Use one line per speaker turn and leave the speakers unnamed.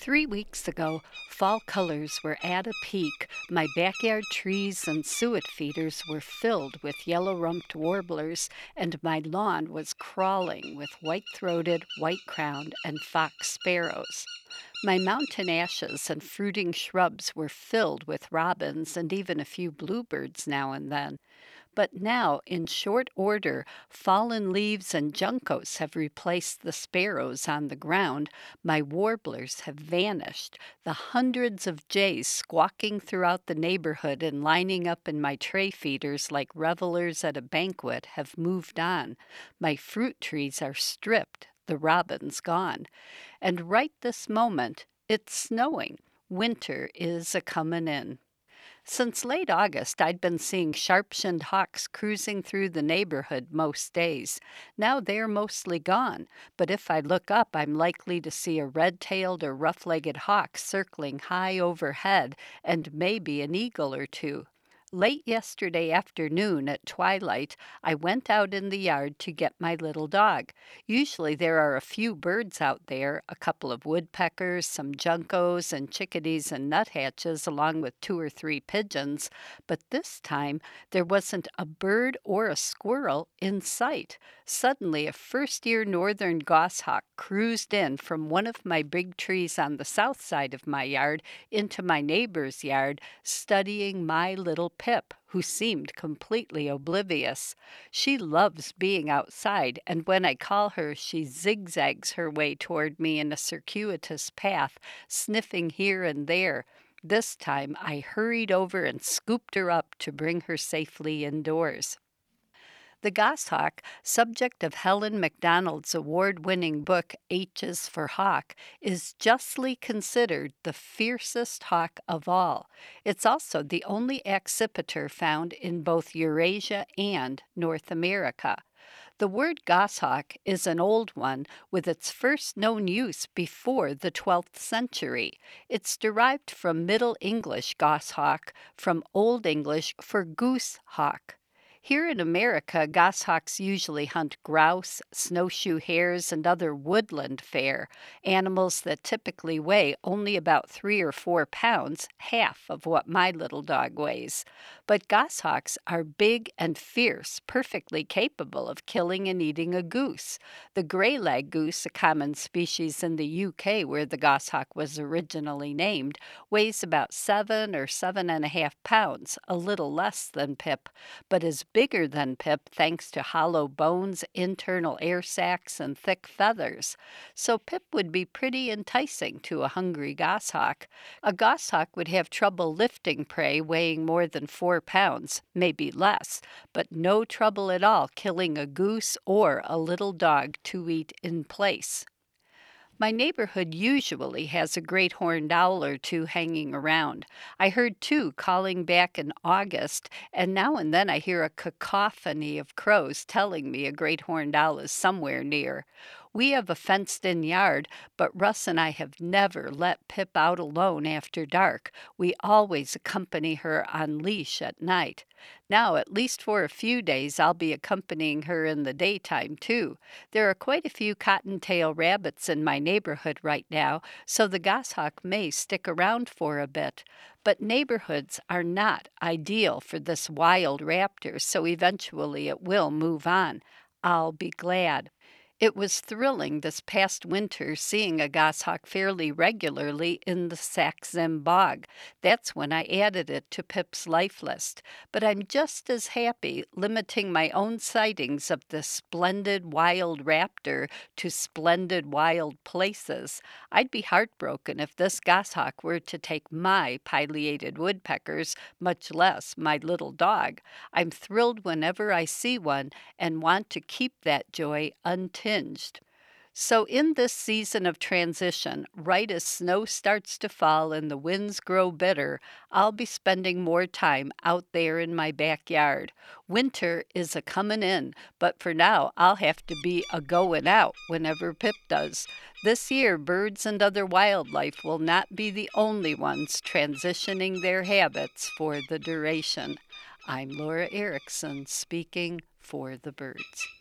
3 weeks ago, fall colors were at a peak. My backyard trees and suet feeders were filled with yellow-rumped warblers, and my lawn was crawling with white-throated, white-crowned, and fox sparrows. My mountain ashes and fruiting shrubs were filled with robins and even a few bluebirds now and then. But now, in short order, fallen leaves and juncos have replaced the sparrows on the ground. My warblers have vanished. The hundreds of jays squawking throughout the neighborhood and lining up in my tray feeders like revelers at a banquet have moved on. My fruit trees are stripped, the robins gone. And right this moment, it's snowing. Winter is a comin' in. Since late August, I'd been seeing sharp-shinned hawks cruising through the neighborhood most days. Now they're mostly gone, but if I look up, I'm likely to see a red-tailed or rough-legged hawk circling high overhead, and maybe an eagle or two. Late yesterday afternoon at twilight, I went out in the yard to get my little dog. Usually there are a few birds out there, a couple of woodpeckers, some juncos and chickadees and nuthatches, along with 2 or 3 pigeons, but this time there wasn't a bird or a squirrel in sight. Suddenly, a first-year northern goshawk cruised in from one of my big trees on the south side of my yard into my neighbor's yard, studying my little Pip, who seemed completely oblivious. She loves being outside, and when I call her, she zigzags her way toward me in a circuitous path, sniffing here and there. This time I hurried over and scooped her up to bring her safely indoors. The goshawk, subject of Helen Macdonald's award-winning book H is for Hawk, is justly considered the fiercest hawk of all. It's also the only accipiter found in both Eurasia and North America. The word goshawk is an old one, with its first known use before the 12th century. It's derived from Middle English goshawk, from Old English for goose hawk. Here in America, goshawks usually hunt grouse, snowshoe hares, and other woodland fare, animals that typically weigh only about 3 or 4 pounds, half of what my little dog weighs. But goshawks are big and fierce, perfectly capable of killing and eating a goose. The gray-lag goose, a common species in the UK where the goshawk was originally named, weighs about 7 or 7.5 pounds, a little less than Pip, but is bigger than Pip thanks to hollow bones, internal air sacs, and thick feathers. So Pip would be pretty enticing to a hungry goshawk. A goshawk would have trouble lifting prey weighing more than 4 pounds, maybe less, but no trouble at all killing a goose or a little dog to eat in place. My neighborhood usually has a great horned owl or two hanging around. I heard 2 calling back in August, and now and then I hear a cacophony of crows telling me a great horned owl is somewhere near. We have a fenced-in yard, but Russ and I have never let Pip out alone after dark. We always accompany her on leash at night. Now, at least for a few days, I'll be accompanying her in the daytime, too. There are quite a few cottontail rabbits in my neighborhood right now, so the goshawk may stick around for a bit. But neighborhoods are not ideal for this wild raptor, so eventually it will move on. I'll be glad. It was thrilling this past winter seeing a goshawk fairly regularly in the Sax-Zim bog. That's when I added it to Pip's life list. But I'm just as happy limiting my own sightings of this splendid wild raptor to splendid wild places. I'd be heartbroken if this goshawk were to take my pileated woodpeckers, much less my little dog. I'm thrilled whenever I see one and want to keep that joy untinged. So in this season of transition, right as snow starts to fall and the winds grow bitter, I'll be spending more time out there in my backyard. Winter is a comin' in, but for now I'll have to be a goin' out whenever Pip does. This year, birds and other wildlife will not be the only ones transitioning their habits for the duration. I'm Laura Erickson, speaking for the birds.